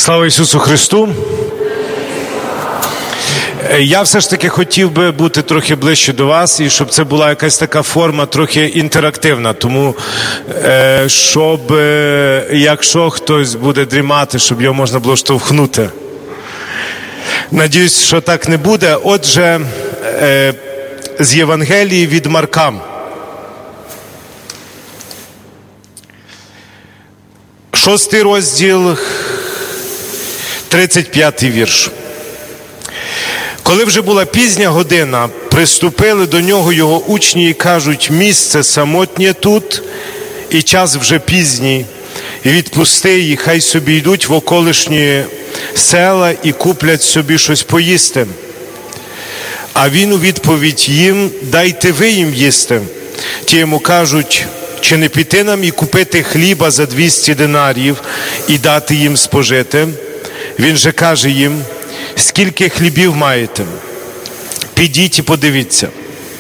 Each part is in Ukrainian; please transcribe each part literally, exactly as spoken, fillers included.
Слава Ісусу Христу! Я все ж таки хотів би бути трохи ближче до вас, і щоб це була якась така форма трохи інтерактивна. Тому, щоб, якщо хтось буде дрімати, щоб його можна було штовхнути. Надіюсь, що так не буде. Отже, з Євангелії від Марка. Шостий розділ, тридцять п'ятий вірш. Коли вже була пізня година, приступили до нього його учні і кажуть: місце самотнє тут, і час вже пізній, і відпусти їх, хай собі йдуть в околишні села і куплять собі щось поїсти. А він у відповідь їм: дайте ви їм їсти. Ті йому кажуть: чи не піти нам і купити хліба за двісті динарів і дати їм спожити? Він же каже їм: скільки хлібів маєте? Підіть і подивіться.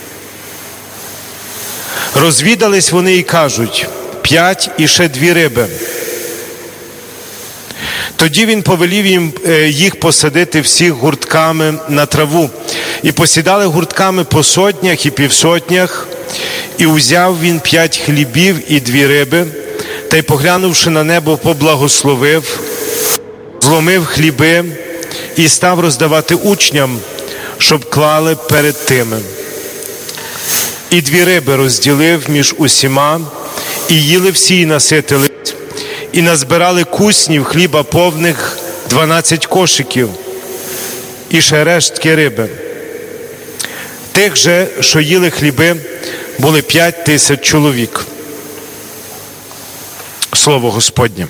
Розвідались вони і кажуть: п'ять і ще дві риби. Тоді він повелів їм їх посадити всіх гуртками на траву. І посідали гуртками по сотнях і півсотнях. І узяв він п'ять хлібів і дві риби, та й, поглянувши на небо, поблагословив, зломив хліби і став роздавати учням, щоб клали перед тими. І дві риби розділив між усіма, і їли всі, і наситились, і назбирали куснів хліба повних дванадцять кошиків, і ще рештки риби. Тих же, що їли хліби, були п'ять тисяч чоловік. Слово Господнє.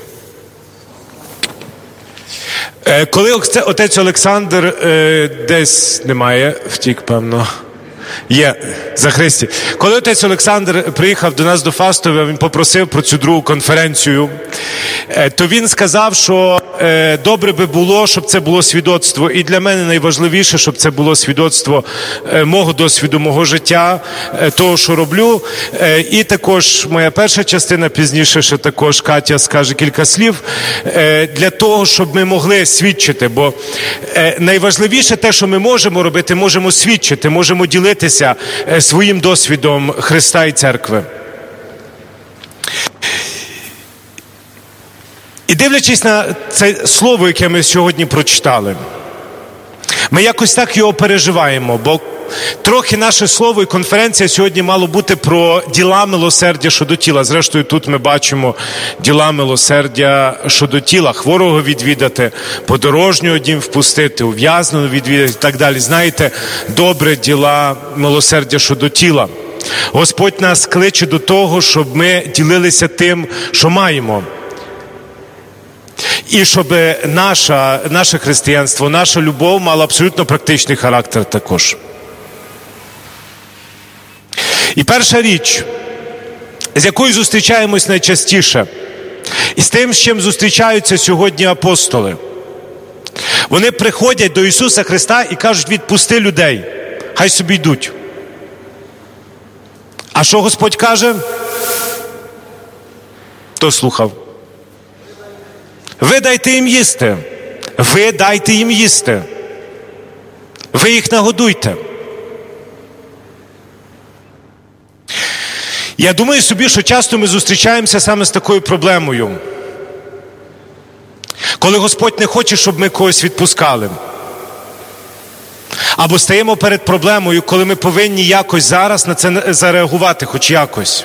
Коли отець Олександр десь немає, втік, певно, є, за Христі. Коли отець Олександр приїхав до нас до Фастова, він попросив про цю другу конференцію, то він сказав, що добре би було, щоб це було свідоцтво. І для мене найважливіше, щоб це було свідоцтво мого досвіду, мого життя, того, що роблю. І також моя перша частина, пізніше ще також Катя скаже кілька слів, для того, щоб ми могли свідчити. Бо найважливіше те, що ми можемо робити, можемо свідчити, можемо ділитися своїм досвідом Христа і Церкви. І дивлячись на це слово, яке ми сьогодні прочитали, ми якось так його переживаємо, бо трохи наше слово і конференція сьогодні мало бути про діла милосердя щодо тіла. Зрештою, тут ми бачимо діла милосердя щодо тіла. Хворого відвідати, подорожнього дім впустити, ув'язненого відвідати і так далі. Знаєте, добре діла милосердя щодо тіла. Господь нас кличе до того, щоб ми ділилися тим, що маємо. І щоб наша, наше християнство, наша любов мала абсолютно практичний характер також. І перша річ, з якою зустрічаємось найчастіше, і з тим, з чим зустрічаються сьогодні апостоли. Вони приходять до Ісуса Христа і кажуть: відпусти людей, хай собі йдуть. А що Господь каже? Хто слухав? Ви дайте їм їсти. Ви дайте їм їсти. Ви їх нагодуйте. Я думаю собі, що часто ми зустрічаємося саме з такою проблемою. Коли Господь не хоче, щоб ми когось відпускали. Або стаємо перед проблемою, коли ми повинні якось зараз на це зареагувати, хоч якось.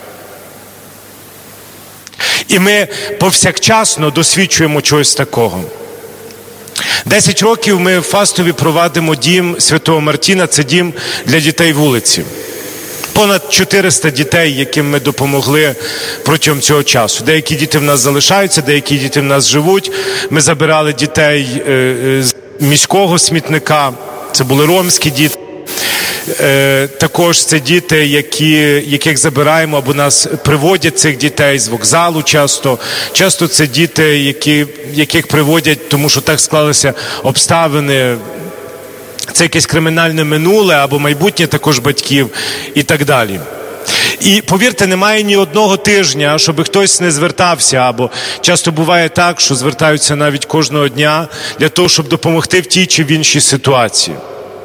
І ми повсякчасно досвідчуємо чогось такого. Десять років ми в Фастові провадимо дім Святого Мартіна, це дім для дітей вулиці. Понад чотириста дітей, яким ми допомогли протягом цього часу. Деякі діти в нас залишаються, деякі діти в нас живуть. Ми забирали дітей з міського смітника, це були ромські діти. Е, також це діти, які, яких забираємо або нас приводять цих дітей з вокзалу часто. Часто це діти, які, яких приводять, тому що так склалися обставини. Це якесь кримінальне минуле або майбутнє також батьків і так далі. І, повірте, немає ні одного тижня, щоб хтось не звертався, або часто буває так, що звертаються навіть кожного дня для того, щоб допомогти в тій чи в іншій ситуації.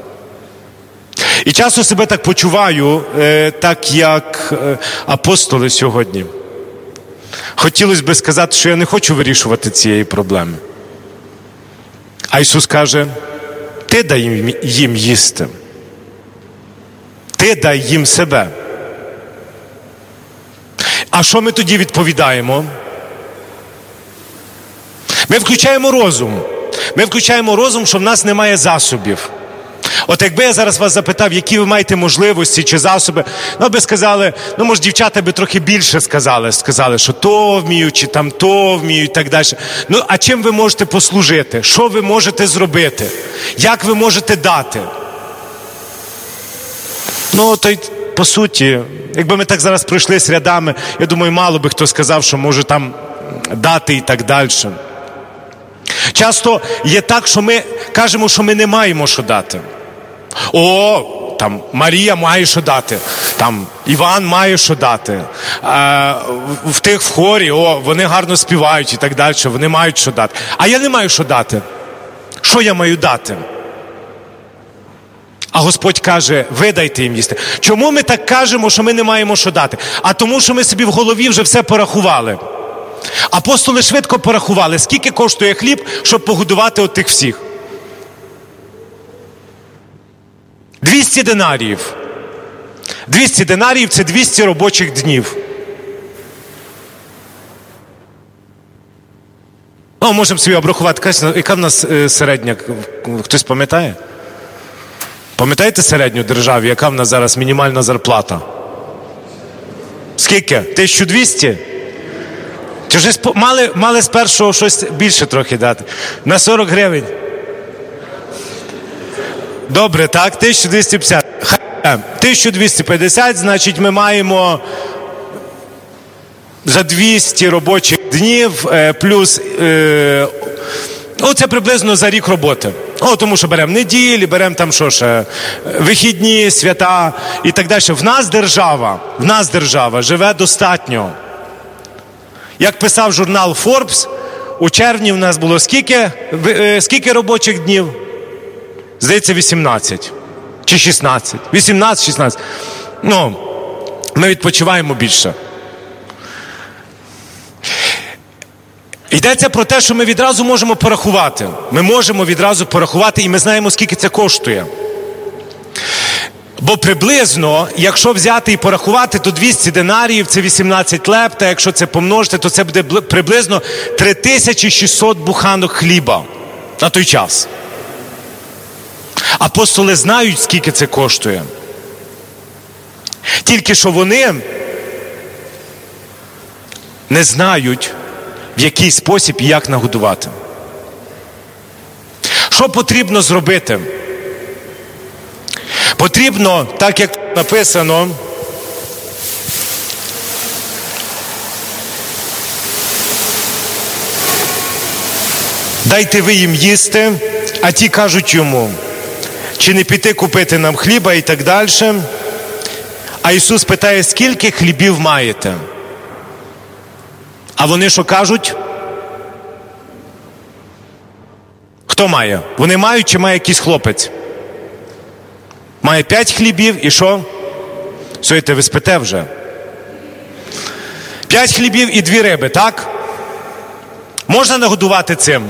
І часто себе так почуваю, е, так як е, апостоли сьогодні. Хотілося б сказати, що я не хочу вирішувати цієї проблеми. А Ісус каже, ти дай їм їсти. Ти дай їм себе. А що ми тоді відповідаємо? Ми включаємо розум. Ми включаємо розум, що в нас немає засобів. От якби я зараз вас запитав, які ви маєте можливості чи засоби, ну, би сказали, ну, може, дівчата би трохи більше сказали, сказали, що то вміють, чи там то вміють, і так далі. Ну, а чим ви можете послужити? Що ви можете зробити? Як ви можете дати? Ну, то й, по суті, якби ми так зараз пройшлись рядами, я думаю, мало би хто сказав, що може там дати і так далі. Часто є так, що ми кажемо, що ми не маємо що дати. О, там Марія має що дати, там Іван має що дати, а, в, в тих в хорі, о, вони гарно співають і так далі, вони мають що дати. А я не маю що дати. Що я маю дати? А Господь каже, ви дайте їм їсти. Чому ми так кажемо, що ми не маємо що дати? А тому, що ми собі в голові вже все порахували. Апостоли швидко порахували, скільки коштує хліб, щоб погодувати от тих всіх. двісті динаріїв. двісті динаріїв – це двісті робочих днів. О, можемо собі обрахувати, яка в нас середня, хтось пам'ятає? Пам'ятаєте середню державі, яка в нас зараз мінімальна зарплата? Скільки? тисяча двісті? Чи вже мали, мали з першого щось більше трохи дати? На сорок гривень. Добре, так, тисяча двісті п'ятдесят. тисяча двісті п'ятдесят, значить, ми маємо за двісті робочих днів, плюс, е, оце приблизно за рік роботи. О, тому що беремо неділі, беремо там що ще, вихідні, свята і так далі. В нас держава, в нас держава живе достатньо. Як писав журнал Forbes, у червні в нас було скільки, скільки робочих днів? Здається, вісімнадцять. Чи шістнадцять. вісімнадцять шістнадцять. Ну, ми відпочиваємо більше. Йдеться про те, що ми відразу можемо порахувати. Ми можемо відразу порахувати, і ми знаємо, скільки це коштує. Бо приблизно, якщо взяти і порахувати, то двісті динаріїв – це вісімнадцять лепта, якщо це помножити, то це буде приблизно три тисячі шістсот буханок хліба на той час. Апостоли знають, скільки це коштує. Тільки що вони не знають, в який спосіб і як нагодувати. Що потрібно зробити? Потрібно, так як написано, дайте ви їм їсти, а ті кажуть йому, чи не піти купити нам хліба і так далі. А Ісус питає, скільки хлібів маєте? А вони що кажуть? Хто має? Вони мають чи має якийсь хлопець? Має п'ять хлібів і що? Сьогодні ви спите вже. П'ять хлібів і дві риби, так? Можна нагодувати цим?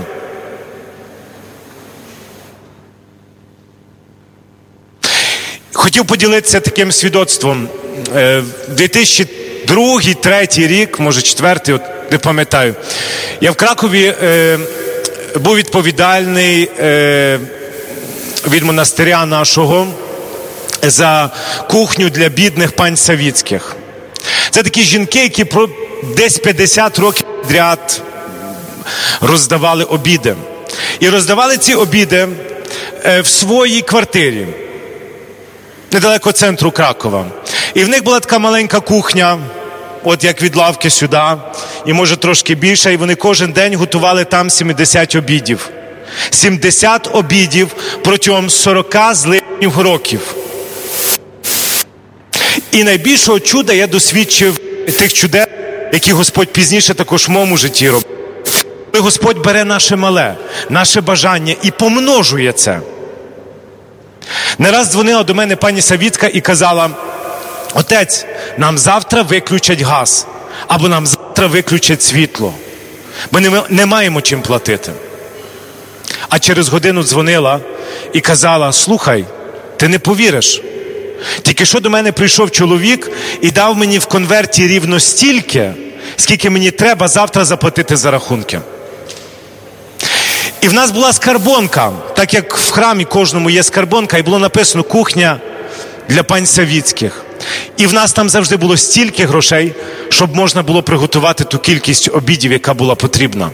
Хотів поділитися таким свідоцтвом. дві тисячі другий, дві тисячі третій рік, може четвертий, от не пам'ятаю. Я в Кракові е, був відповідальний е, від монастиря нашого за кухню для бідних пань Савіцьких. Це такі жінки, які про десь п'ятдесят років підряд роздавали обіди. І роздавали ці обіди е, в своїй квартирі, недалеко центру Кракова. І в них була така маленька кухня, от як від лавки сюди, і може трошки більше, і вони кожен день готували там сімдесят обідів. сімдесят обідів протягом сорок з лишніх років. І найбільшого чуда я досвідчив тих чудес, які Господь пізніше також в моєму житті робив. Коли Господь бере наше мале, наше бажання і помножує це. Не раз дзвонила до мене пані Савіцька і казала: отець, нам завтра виключать газ, або нам завтра виключать світло, бо не, не маємо чим платити. А через годину дзвонила і казала: слухай, ти не повіриш, тільки що до мене прийшов чоловік і дав мені в конверті рівно стільки, скільки мені треба завтра заплатити за рахунки. І в нас була скарбонка, так як в храмі кожному є скарбонка, і було написано «Кухня для пань Савіцьких». І в нас там завжди було стільки грошей, щоб можна було приготувати ту кількість обідів, яка була потрібна.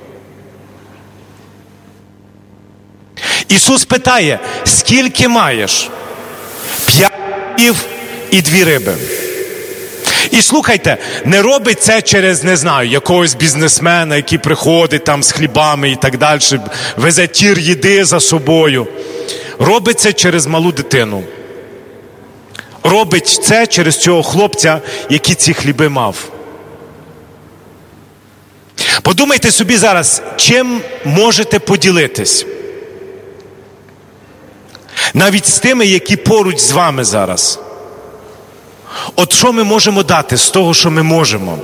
Ісус питає: скільки маєш? П'ять хлібів і дві риби. І слухайте, не робить це через, не знаю, якогось бізнесмена, який приходить там з хлібами і так далі, везе тір їди за собою. Робить це через малу дитину. Робить це через цього хлопця, який ці хліби мав. Подумайте собі зараз, чим можете поділитись? Навіть з тими, які поруч з вами зараз. От що ми можемо дати з того, що ми можемо?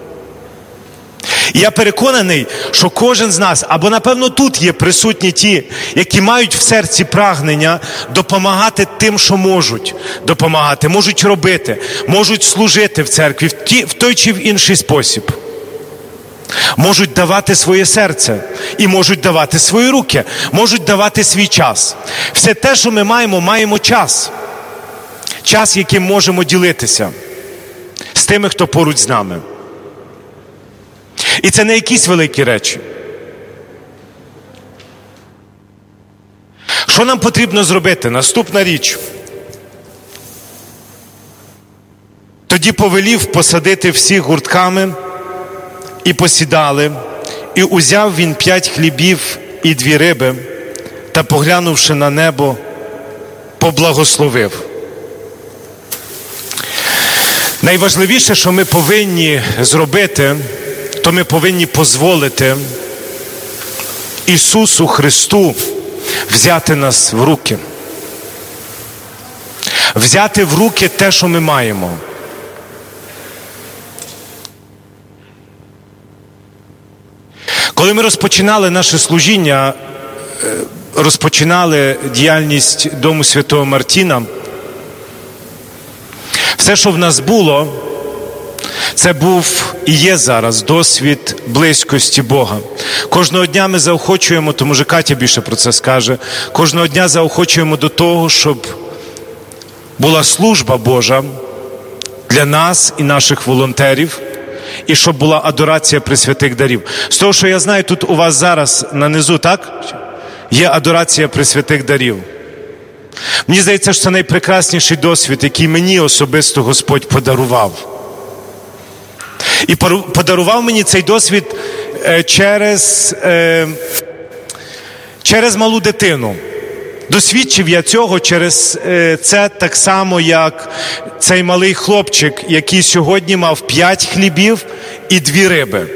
І я переконаний, що кожен з нас, або напевно тут є присутні ті, які мають в серці прагнення допомагати тим, що можуть допомагати, можуть робити, можуть служити в церкві в, ті, в той чи в інший спосіб. Можуть давати своє серце і можуть давати свої руки, можуть давати свій час. Все те, що ми маємо, маємо час. Час, яким можемо ділитися з тими, хто поруч з нами. І це не якісь великі речі. Що нам потрібно зробити? Наступна річ. Тоді повелів посадити всіх гуртками, і посідали, і узяв він п'ять хлібів і дві риби, та, поглянувши на небо, поблагословив. Найважливіше, що ми повинні зробити, то ми повинні дозволити Ісусу Христу взяти нас в руки. Взяти в руки те, що ми маємо. Коли ми розпочинали наше служіння, розпочинали діяльність Дому Святого Мартіна, все, що в нас було, це був і є зараз досвід близькості Бога. Кожного дня ми заохочуємо, то може Катя більше про це скаже, кожного дня заохочуємо до того, щоб була служба Божа для нас і наших волонтерів, і щоб була адорація Пресвятих дарів. З того, що я знаю, тут у вас зараз нанизу, так? Є адорація Пресвятих дарів. Мені здається, що це найпрекрасніший досвід, який мені особисто Господь подарував. І подарував мені цей досвід через, через малу дитину. Досвідчив я цього через це так само, як цей малий хлопчик, який сьогодні мав п'ять хлібів і дві риби.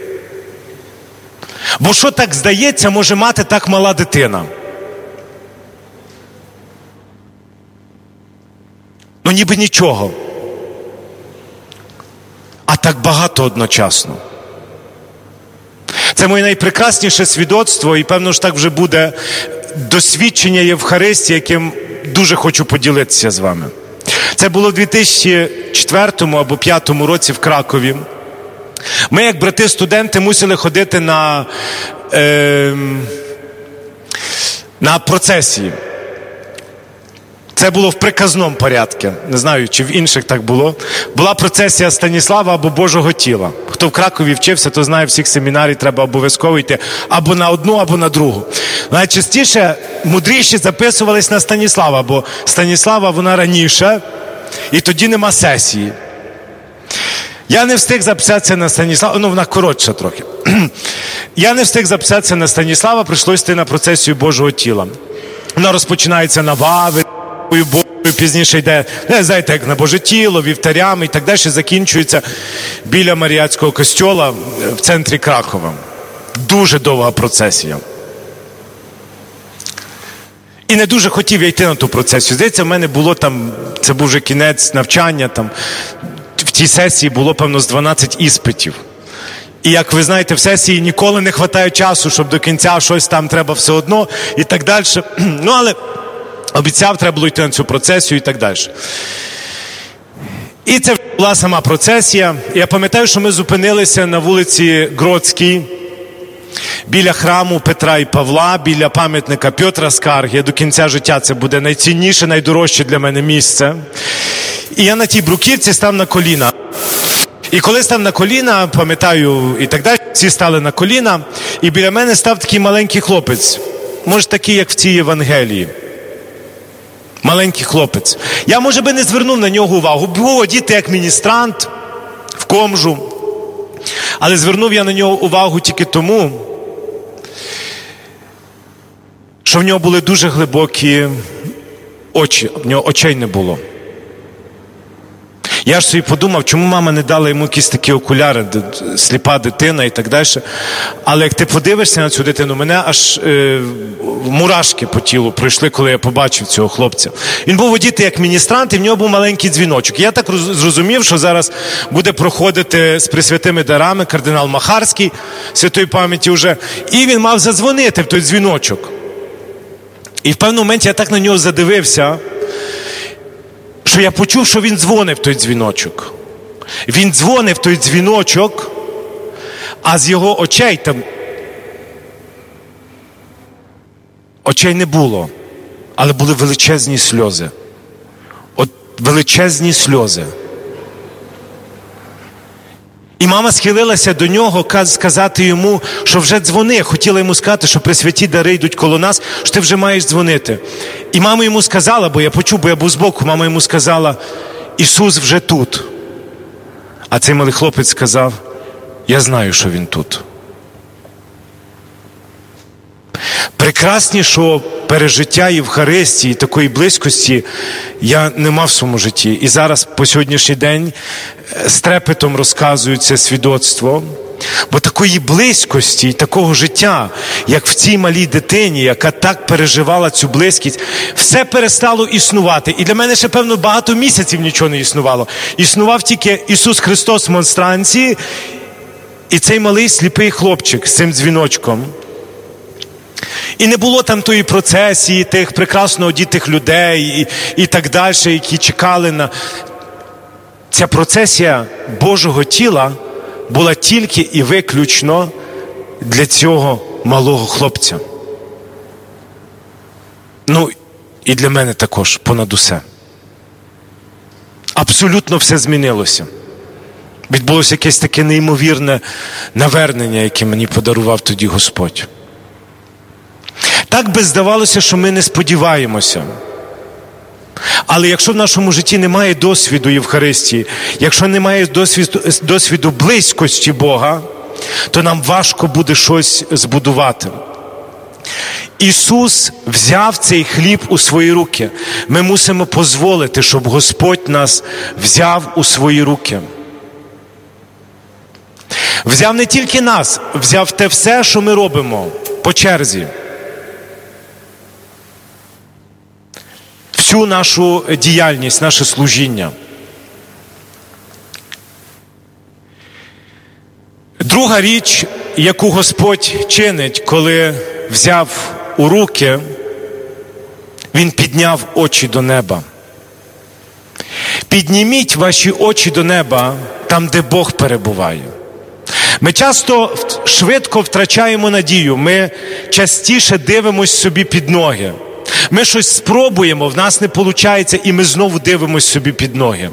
Бо що так здається, може мати так мала дитина? Ну ніби нічого. А так багато одночасно. Це моє найпрекрасніше свідоцтво, і певно ж так вже буде досвідчення Євхаристії, яким дуже хочу поділитися з вами. Це було в дві тисячі четвертому або дві тисячі п'ятому році в Кракові. Ми, як брати-студенти, мусили ходити на, е, на процесії. Це було в приказному порядку. Не знаю, чи в інших так було. Була процесія Станіслава або Божого тіла. Хто в Кракові вчився, то знає, всіх семінарій треба обов'язково йти або на одну, або на другу. Найчастіше мудріші записувались на Станіслава, бо Станіслава вона раніше, і тоді нема сесії. Я не встиг записатися на Станіслава, ну вона коротша трохи. Я не встиг записатися на Станіслава, прийшлося йти на процесію Божого тіла. Вона розпочинається на Ваві, Богою, пізніше йде, не знаєте, як набоже тіло, вівтарями і так далі, закінчується біля Маріатського костьола в центрі Кракова. Дуже довга процесія. І не дуже хотів я йти на ту процесію. Здається, в мене було там, це був вже кінець навчання, там, в тій сесії було, певно, з дванадцять іспитів. І, як ви знаєте, в сесії ніколи не вистачає часу, щоб до кінця щось там треба все одно і так далі. Ну, але обіцяв, треба було йти на цю процесію і так далі. І це була сама процесія. Я пам'ятаю, що ми зупинилися на вулиці Гродській, біля храму Петра і Павла, біля пам'ятника Петра Скарги. До кінця життя це буде найцінніше, найдорожче для мене місце. І я на тій бруківці став на коліна. І коли став на коліна, пам'ятаю, і так далі, всі стали на коліна, і біля мене став такий маленький хлопець. Може, такий, як в цій Євангелії. Маленький хлопець. Я, може би, не звернув на нього увагу. Був одітий як міністрант в комжу. Але звернув я на нього увагу тільки тому, що в нього були дуже глибокі очі. В нього очей не було. Я ж собі подумав, чому мама не дала йому якісь такі окуляри, сліпа дитина і так далі. Але як ти подивишся на цю дитину, мене аж е, мурашки по тілу пройшли, коли я побачив цього хлопця. Він був одітий як міністрант, і в нього був маленький дзвіночок. Я так зрозумів, що зараз буде проходити з пресвятими дарами кардинал Махарський, святої пам'яті вже, і він мав задзвонити в той дзвіночок. І в певному моменті я так на нього задивився, що я почув, що він дзвонив в той дзвіночок. Він дзвонив в той дзвіночок, а з його очей там очей не було, але були величезні сльози. От величезні сльози. І мама схилилася до нього сказати йому, що вже дзвони. Хотіла йому сказати, що пресвяті дари йдуть коло нас, що ти вже маєш дзвонити. І мама йому сказала, бо я почув, бо я був збоку, мама йому сказала, Ісус вже тут. А цей малий хлопець сказав, я знаю, що Він тут. Прекраснішого пережиття Євхаристії, такої близькості я не мав в своєму житті. І зараз по сьогоднішній день з трепетом розказую це свідоцтво. Бо такої близькості і такого життя, як в цій малій дитині, яка так переживала цю близькість, все перестало існувати. І для мене ще, певно, багато місяців нічого не існувало. Існував тільки Ісус Христос в монстранці і цей малий сліпий хлопчик з цим дзвіночком. І не було там тої процесії, тих прекрасно одітих людей і, і так далі, які чекали на... Ця процесія Божого тіла була тільки і виключно для цього малого хлопця. Ну, і для мене також, понад усе. Абсолютно все змінилося. Відбулося якесь таке неймовірне навернення, яке мені подарував тоді Господь. Так би здавалося, що ми не сподіваємося. Але якщо в нашому житті немає досвіду Євхаристії, якщо немає досвіду, досвіду близькості Бога, то нам важко буде щось збудувати. Ісус взяв цей хліб у свої руки. Ми мусимо дозволити, щоб Господь нас взяв у свої руки. Взяв не тільки нас, взяв те все, що ми робимо по черзі. Всю нашу діяльність, наше служіння. Друга річ, яку Господь чинить, коли взяв у руки, Він підняв очі до неба. Підніміть ваші очі до неба, там, де Бог перебуває. Ми часто швидко втрачаємо надію, ми частіше дивимось собі під ноги. Ми щось спробуємо, в нас не виходить, і ми знову дивимось собі під ноги.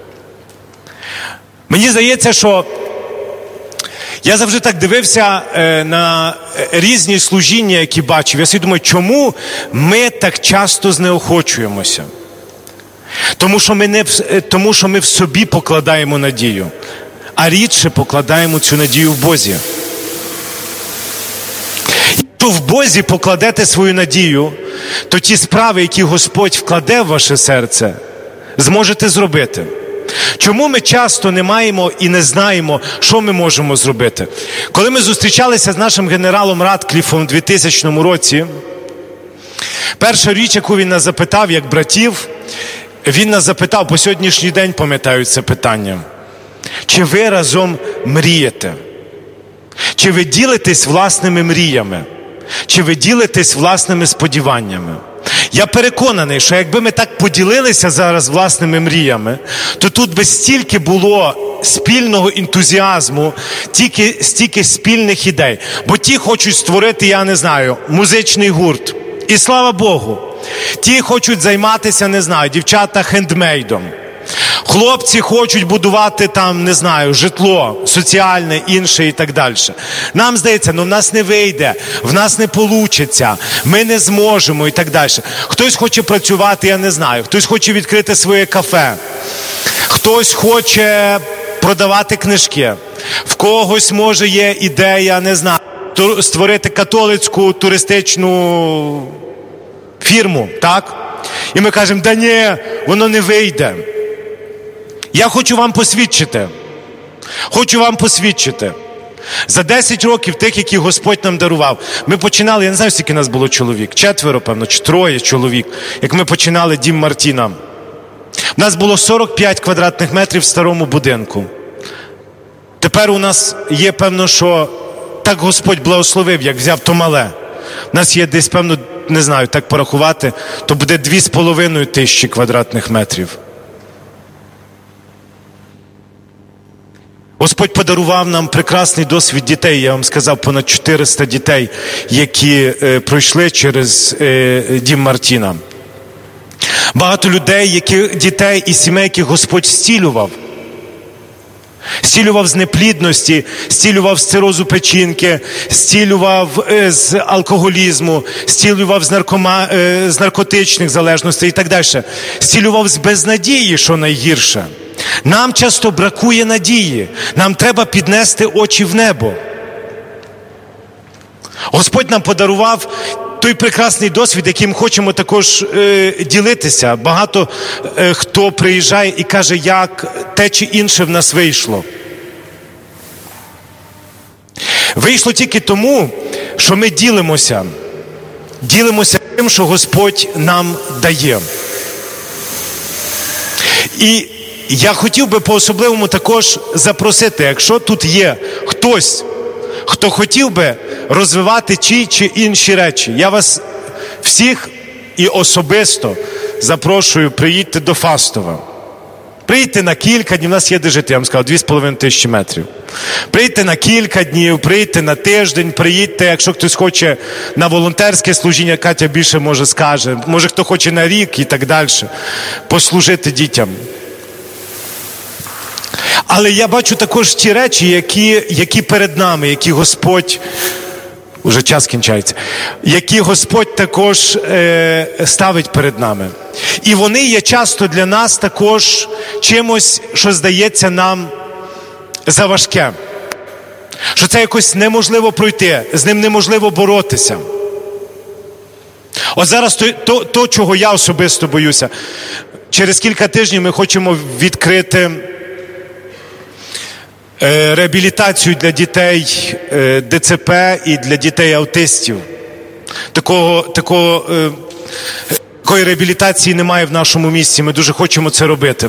Мені здається, що я завжди так дивився е, на різні служіння, які бачив. Я собі думаю, чому ми так часто знеохочуємося? Тому що ми, не, тому що ми в собі покладаємо надію, а рідше покладаємо цю надію в Бозі. Якщо в Бозі покладете свою надію, то ті справи, які Господь вкладе в ваше серце, зможете зробити. Чому ми часто не маємо і не знаємо, що ми можемо зробити? Коли ми зустрічалися з нашим генералом Радкліфом у двотисячному році, перша річ, яку він нас запитав, як братів, він нас запитав, по сьогоднішній день пам'ятаю це питання, чи ви разом мрієте? Чи ви ділитесь власними мріями? Чи ви ділитесь власними сподіваннями? Я переконаний, що якби ми так поділилися зараз власними мріями, то тут би стільки було спільного ентузіазму, тільки, стільки спільних ідей. Бо ті хочуть створити, я не знаю, музичний гурт. І слава Богу. Ті хочуть займатися, не знаю, дівчата хендмейдом. Хлопці хочуть будувати там, не знаю, житло, соціальне, інше і так далі. Нам здається, ну в нас не вийде, в нас не получиться, ми не зможемо і так далі. Хтось хоче працювати, я не знаю, хтось хоче відкрити своє кафе, хтось хоче продавати книжки, в когось, може, є ідея, не знаю, створити католицьку туристичну фірму, так? І ми кажемо, да ні, воно не вийде. Я хочу вам посвідчити, хочу вам посвідчити. За десять років тих, які Господь нам дарував, ми починали, я не знаю, скільки нас було чоловік, четверо, певно, чи троє чоловік, як ми починали Дім Мартіна. У нас було сорок п'ять квадратних метрів в старому будинку. Тепер у нас є, певно, що так Господь благословив, як взяв то мале. У нас є десь, певно, не знаю, так порахувати, то буде дві з половиною тисячі квадратних метрів. Господь подарував нам прекрасний досвід дітей. Я вам сказав, понад чотириста дітей, які е, пройшли через е, Дім Мартіна. Багато людей, які, дітей і сімей, яких Господь зцілював. Зцілював з неплідності, зцілював з цирозу печінки, зцілював е, з алкоголізму, зцілював з, наркома, е, з наркотичних залежностей і так далі. Зцілював з безнадії, що найгірше. Нам часто бракує надії. Нам треба піднести очі в небо. Господь нам подарував той прекрасний досвід, яким хочемо також е, ділитися. Багато е, хто приїжджає і каже, як те чи інше в нас вийшло. Вийшло тільки тому, що ми ділимося. Ділимося тим, що Господь нам дає. І я хотів би по-особливому також запросити, якщо тут є хтось, хто хотів би розвивати ті чи інші речі, я вас всіх і особисто запрошую, приїдьте до Фастова. Приїдьте на кілька днів, у нас є де жити, я вам сказав, дві з половиною тисячі метрів. Приїдьте на кілька днів, приїдьте на тиждень, приїдьте, якщо хтось хоче на волонтерське служіння, Катя більше може скаже, може хто хоче на рік і так далі, послужити дітям. Але я бачу також ті речі, які, які перед нами, які Господь, уже час кінчається, які Господь також е, ставить перед нами. І вони є часто для нас також чимось, що здається нам заважке. Що це якось неможливо пройти, з ним неможливо боротися. От зараз то, то, то чого я особисто боюся. Через кілька тижнів ми хочемо відкрити реабілітацію для дітей ДЦП і для дітей-аутистів. Такого, такого, такої реабілітації немає в нашому місті, ми дуже хочемо це робити.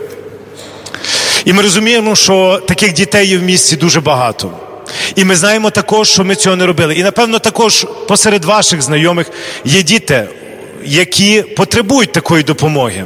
І ми розуміємо, що таких дітей є в місті дуже багато. І ми знаємо також, що ми цього не робили. І, напевно, також посеред ваших знайомих є діти, які потребують такої допомоги.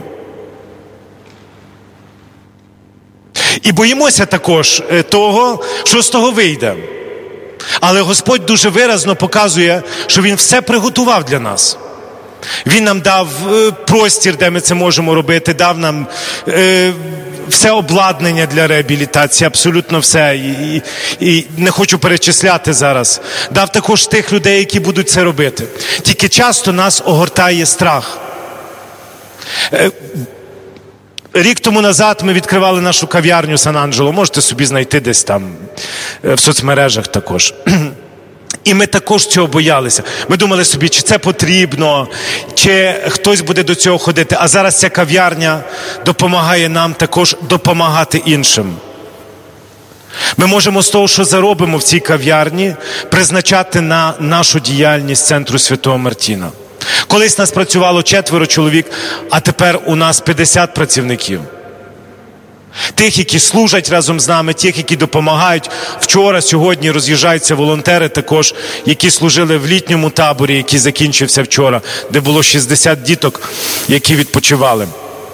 І боїмося також того, що з того вийде. Але Господь дуже виразно показує, що Він все приготував для нас. Він нам дав простір, де ми це можемо робити, дав нам е, все обладнання для реабілітації, абсолютно все. І, і, і не хочу перечисляти зараз. Дав також тих людей, які будуть це робити. Тільки часто нас огортає страх. Е, Рік тому назад ми відкривали нашу кав'ярню Сан-Анджело. Можете собі знайти десь там в соцмережах також. І ми також цього боялися. Ми думали собі, чи це потрібно, чи хтось буде до цього ходити. А зараз ця кав'ярня допомагає нам також допомагати іншим. Ми можемо з того, що заробимо в цій кав'ярні, призначати на нашу діяльність Центру Святого Мартіна. Колись нас працювало четверо чоловік, а тепер у нас п'ятдесят працівників. Тих, які служать разом з нами, тих, які допомагають. Вчора, сьогодні роз'їжджаються волонтери також, які служили в літньому таборі, який закінчився вчора, де було шістдесят діток, які відпочивали.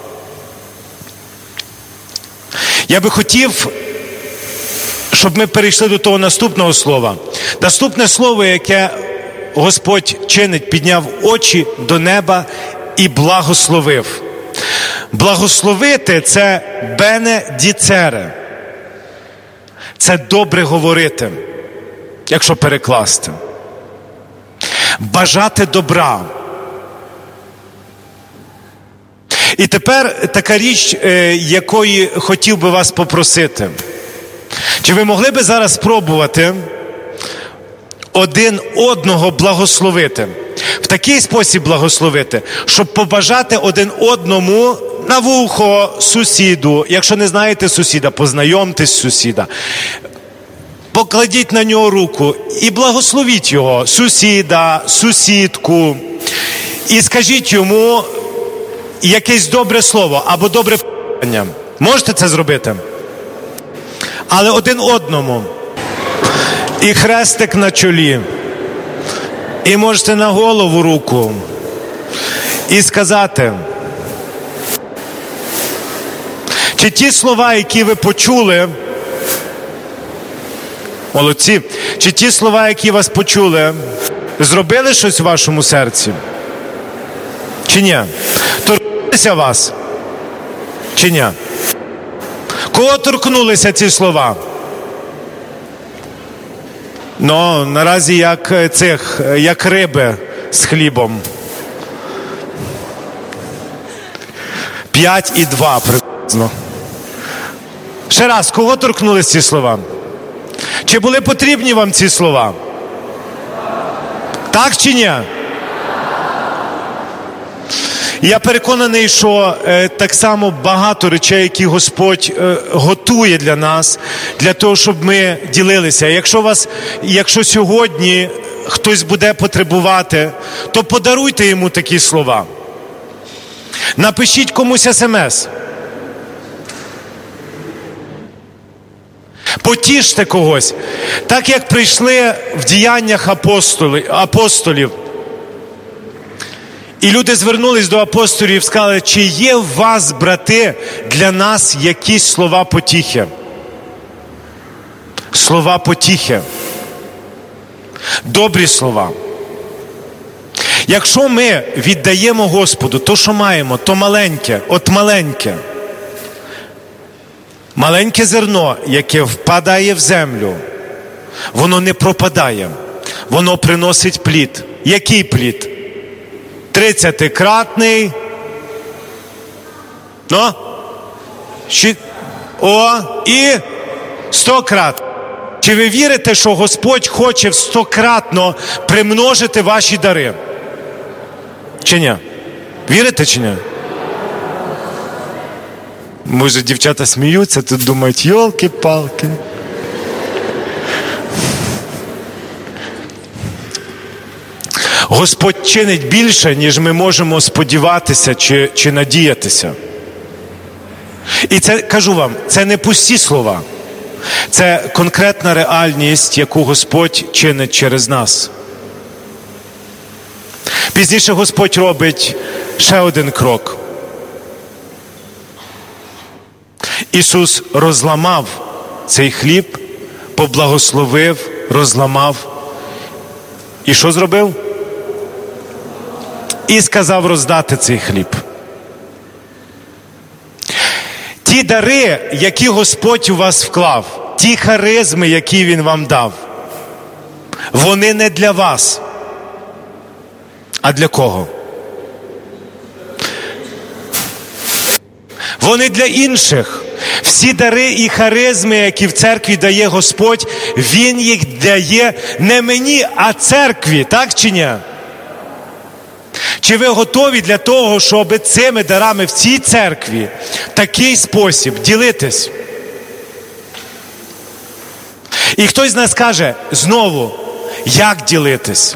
Я би хотів, щоб ми перейшли до того наступного слова. Наступне слово, яке Господь чинить, підняв очі до неба і благословив. Благословити – це бенедіцере. Це добре говорити, якщо перекласти. Бажати добра. І тепер така річ, якої хотів би вас попросити. Чи ви могли би зараз спробувати один одного благословити? В такий спосіб благословити, щоб побажати один одному на вухо сусіду. Якщо не знаєте сусіда, познайомтесь з сусіда. Покладіть на нього руку і благословіть його, сусіда, сусідку. І скажіть йому якесь добре слово або добре питання. Можете це зробити? Але один одному. І хрестик на чолі. І можете на голову руку. І сказати, чи ті слова, які ви почули, молодці, чи ті слова, які вас почули, зробили щось в вашому серці? Чи ні? Торкнулися вас? Чи ні? Кого торкнулися ці слова? Ну, наразі як цих, як риби з хлібом. П'ять і два приблизно. Ще раз, кого торкнулись ці слова? Чи були потрібні вам ці слова? Так чи ні? Я переконаний, що е, так само багато речей, які Господь е, готує для нас, для того, щоб ми ділилися. Якщо вас, якщо сьогодні хтось буде потребувати, то подаруйте йому такі слова. Напишіть комусь смс. Потіште когось. Так як прийшли в діяннях апостолів, апостолів, і люди звернулись до апостолів і сказали, чи є в вас, брати, для нас якісь слова потіхи? Слова потіхи. Добрі слова. Якщо ми віддаємо Господу то, що маємо, то маленьке, от маленьке. Маленьке зерно, яке впадає в землю, воно не пропадає. Воно приносить плід. Який плід? Тридцятикратний. Ну? Щі... О, і стократ. Чи ви вірите, що Господь хоче стократно примножити ваші дари? Чи ні? Вірите чи ні? Може, дівчата сміються, тут думають, йолки-палки. Господь чинить більше, ніж ми можемо сподіватися чи, чи надіятися. І це, кажу вам, це не пусті слова. Це конкретна реальність, яку Господь чинить через нас. Пізніше Господь робить ще один крок. Ісус розламав цей хліб, поблагословив, розламав. І що зробив? І сказав роздати цей хліб. Ті дари, які Господь у вас вклав, ті харизми, які Він вам дав, вони не для вас. А для кого? Вони для інших. Всі дари і харизми, які в церкві дає Господь, Він їх дає не мені, а церкві, так чи ні? Чи ви готові для того, щоб цими дарами в цій церкві в такий спосіб ділитись? І хтось з нас каже, знову, як ділитись?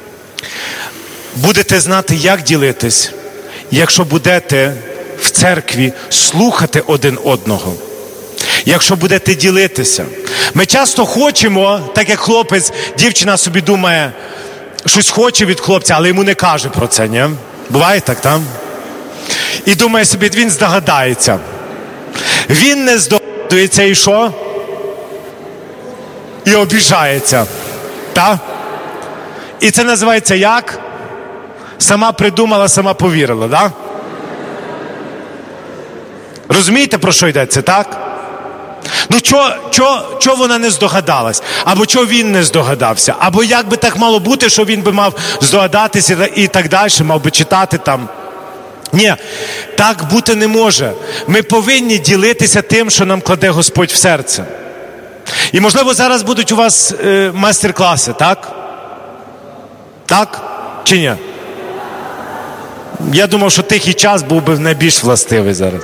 Будете знати, як ділитись, якщо будете в церкві слухати один одного. Якщо будете ділитися. Ми часто хочемо, так як хлопець, дівчина собі думає, щось хоче від хлопця, але йому не каже про це, ні? Буває так, там? І думає собі, він здогадається. Він не здогадується і що? І обіжається. Так? І це називається як? Сама придумала, сама повірила, так? Розумієте, про що йдеться, так? Ну, чого чо, чо вона не здогадалась? Або чого він не здогадався? Або як би так мало бути, що він би мав здогадатися і так далі, мав би читати там? Ні, так бути не може. Ми повинні ділитися тим, що нам кладе Господь в серце. І, можливо, зараз будуть у вас е, майстер-класи, так? Так? Чи ні? Я думав, що тихий час був би найбільш властивий зараз.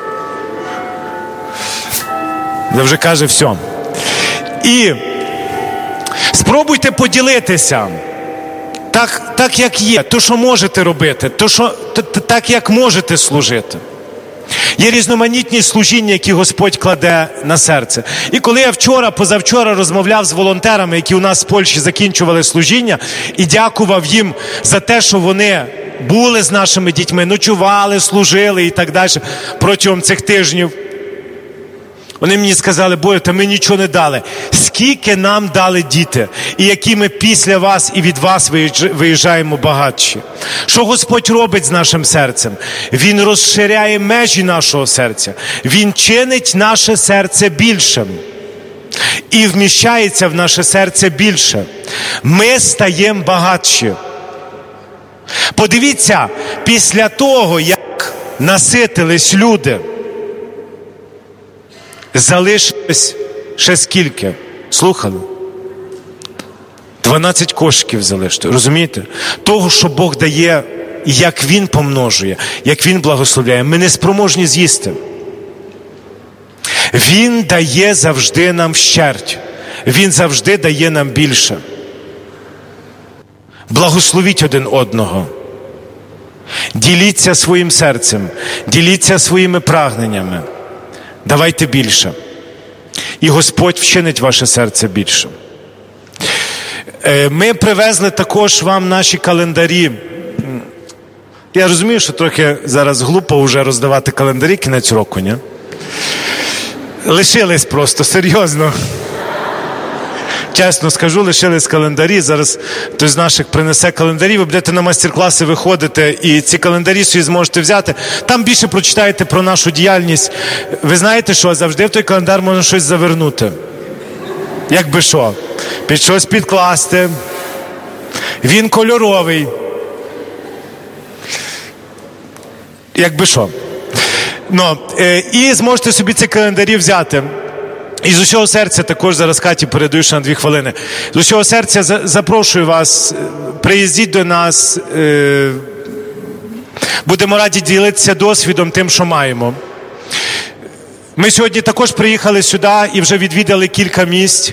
Я вже каже, все. І спробуйте поділитися так, так як є, то, що можете робити, то, що, то, так, як можете служити. Є різноманітні служіння, які Господь кладе на серце. І коли я вчора, позавчора розмовляв з волонтерами, які у нас в Польщі закінчували служіння, і дякував їм за те, що вони були з нашими дітьми, ночували, служили і так далі протягом цих тижнів, вони мені сказали, Боже, та ми нічого не дали. Скільки нам дали діти, і які ми після вас і від вас виїжджаємо багатші. Що Господь робить з нашим серцем? Він розширяє межі нашого серця. Він чинить наше серце більшим. І вміщається в наше серце більше. Ми стаємо багатші. Подивіться, після того, як наситились люди, залишилось ще скільки? Слухали? дванадцять кошиків залишилось. Розумієте? Того, що Бог дає, як Він помножує, як Він благословляє. Ми не спроможні з'їсти. Він дає завжди нам вщерть. Він завжди дає нам більше. Благословіть один одного. Діліться своїм серцем. Діліться своїми прагненнями. Давайте більше. І Господь вчинить ваше серце більше. Ми привезли також вам наші календарі. Я розумію, що трохи зараз глупо вже роздавати календарі кінець року, ні? Лишились просто, серйозно. Чесно скажу, лишились календарі. Зараз хтось з наших принесе календарі, ви будете на майстер-класи виходити, і ці календарі собі зможете взяти. Там більше прочитаєте про нашу діяльність. Ви знаєте, що завжди в той календар можна щось завернути. Як би що? Під щось підкласти. Він кольоровий. Як би що? Ну, і зможете собі ці календарі взяти. І з усього серця також зараз Каті передаю ще на дві хвилини. З усього серця запрошую вас, приїздіть до нас, будемо раді ділитися досвідом тим, що маємо. Ми сьогодні також приїхали сюди і вже відвідали кілька місць,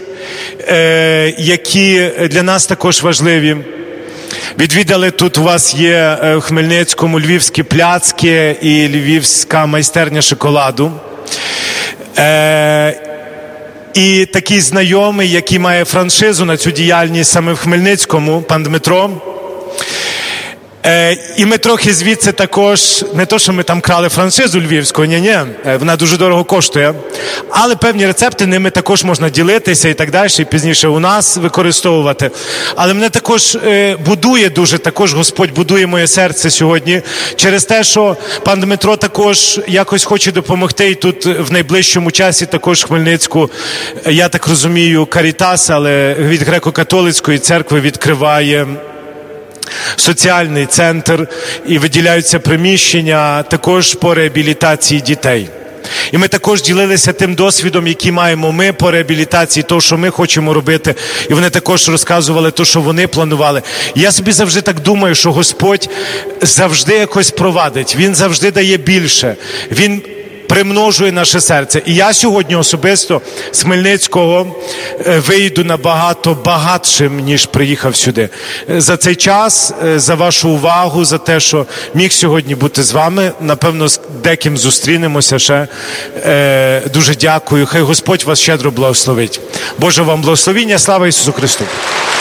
які для нас також важливі. Відвідали, тут у вас є в Хмельницькому львівські пляцки і львівська майстерня шоколаду. І такий знайомий, який має франшизу на цю діяльність саме в Хмельницькому, пан Дмитро. Е, і ми трохи звідси також, не то, що ми там крали франшизу львівську, ні-ні, вона дуже дорого коштує, але певні рецепти ними також можна ділитися і так далі, і пізніше у нас використовувати. Але мене також е, будує дуже, також Господь будує моє серце сьогодні, через те, що пан Дмитро також якось хоче допомогти, і тут в найближчому часі також Хмельницьку, я так розумію, Карітас, але від греко-католицької церкви відкриває соціальний центр і виділяються приміщення також по реабілітації дітей. І ми також ділилися тим досвідом, який маємо ми по реабілітації, того, що ми хочемо робити. І вони також розказували те, що вони планували. І я собі завжди так думаю, що Господь завжди якось провадить. Він завжди дає більше. Він примножує наше серце. І я сьогодні особисто з Хмельницького вийду набагато багатшим, ніж приїхав сюди. За цей час, за вашу увагу, за те, що міг сьогодні бути з вами. Напевно, з деким зустрінемося ще. Дуже дякую. Хай Господь вас щедро благословить. Боже вам благословіння. Слава Ісусу Христу!